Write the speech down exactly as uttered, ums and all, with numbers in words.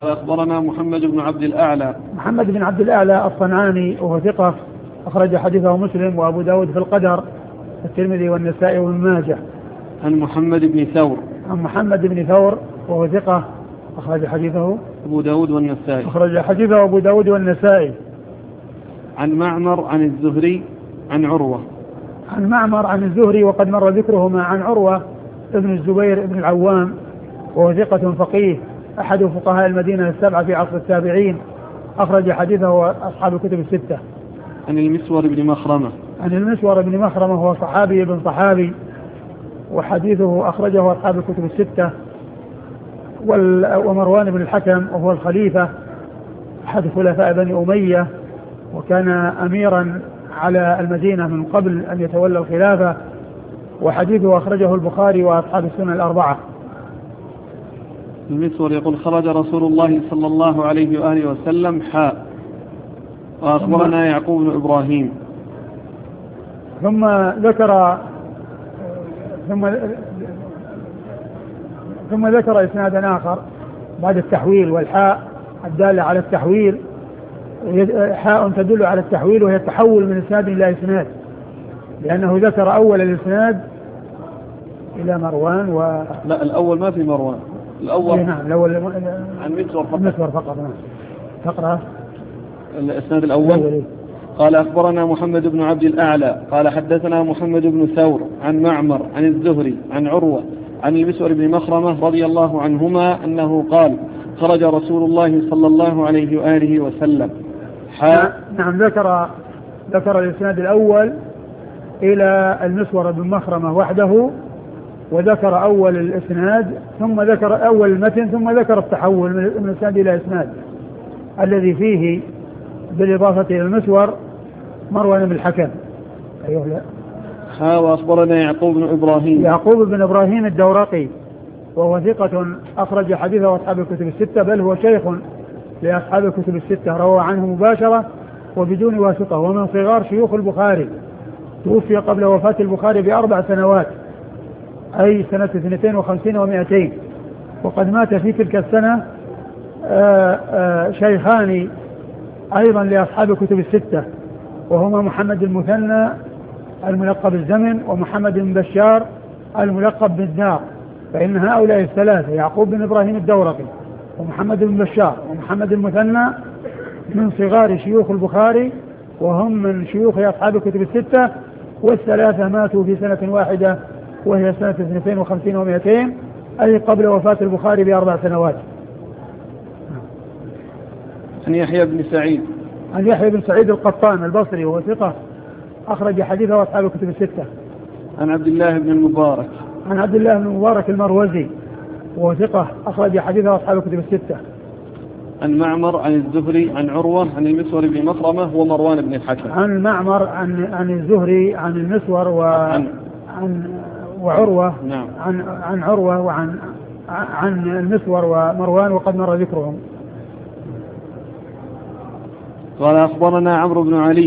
أخبرنا محمد بن عبد الأعلى. محمد بن عبد الأعلى الصنعاني وهو ثقة أخرج حديثه مسلم وأبو داود في القدر والترمذي والنسائي وابن ماجه. عن محمد بن ثور. عن محمد بن ثور وهو ثقة أخرج حديثه أبو داود والنسائي. أخرج حديثه أبو داود والنسائي. عن معمر عن الزهري عن عروة. عن معمر عن الزهري وقد مر ذكرهما. عن عروة ابن الزبير ابن العوام وهو ثقة فقيه أحد فقهاء المدينة السبعة في عصر التابعين أخرج حديثه أصحاب الكتب الستة. عن المسور بن مخرمة. عن المسور بن مخرمة هو صحابي ابن صحابي وحديثه أخرجه أصحاب الكتب الستة. ومروان بن الحكم وهو الخليفة أحد خلفاء بني أمية وكان أميرا على المدينة من قبل أن يتولى الخلافة وحديثه أخرجه البخاري وأصحاب السنن الأربعة. المسور يقول خرج رسول الله صلى الله عليه وآله وسلم حاء وأخبرنا يعقوب بن إبراهيم. ثم ذكر ثم ثم ذكر إسنادا آخر بعد التحويل والحاء الدالة على التحويل حاء تدل على التحويل وهي التحول من إسناد إلى إسناد لأنه ذكر أول الإسناد إلى مروان و لا الأول ما في مروان الأول نعم الأول عن مسور فقط. مسور فقط نعم. تقرأ الإسناد الأول. الأول. قال أخبرنا محمد بن عبد الأعلى قال حدثنا محمد بن ثور عن معمر عن الزهري عن عروة عن المسور بن مخرمة رضي الله عنهما أنه قال خرج رسول الله صلى الله عليه وآله وسلم حاء. نعم ذكر ذكر الإسناد الأول إلى المسور بن مخرمة وحده وذكر أول الإسناد ثم ذكر أول المتن ثم ذكر التحول من إسناد إلى إسناد الذي فيه بالإضافة إلى المسور مروان بن الحكم. أيوه لا ها وأخبرنا يعقوب بن إبراهيم. يعقوب بن إبراهيم الدورقي وهو ثقة أخرج حديثه أصحاب الكتب الستة بل هو شيخ لأصحاب الكتب الستة روى عنه مباشرة وبدون واسطة ومن صغار شيوخ البخاري توفي قبل وفاة البخاري بأربع سنوات أي سنة اثنتين وخمسين ومائتين وقد مات في تلك السنة آآ آآ شيخان أيضا لأصحاب الكتب الستة وهما محمد المثنى الملقب الزمن ومحمد بن بشار الملقب بالنار فإن هؤلاء الثلاثة يعقوب بن إبراهيم الدورقي ومحمد بن بشار ومحمد المثنى من صغار شيوخ البخاري وهم من شيوخ أصحاب الكتب الستة والثلاثة ماتوا في سنة واحدة وهي سنة اثنتين وخمسين ومائتين أي قبل وفاة البخاري بأربع سنوات. عن يحيى بن سعيد. عن يحيى بن سعيد القطان البصري وهو ثقة أخرج حديثه أصحاب الكتب الستة. عن عبد الله بن المبارك. عن عبد الله بن المبارك المروزي وهو ثقة أخرج حديثه أصحاب الكتب الستة. عن معمر عن الزهري عن عروة عن المسور بن مخرمة ومروان بن الحكم. عن معمر عن عن الزهري عن المسور وعن عن وعروة. نعم. عن عن عروة وعن عن المسور ومروان وقد مر ذكرهم. قال أخبرنا عمرو بن علي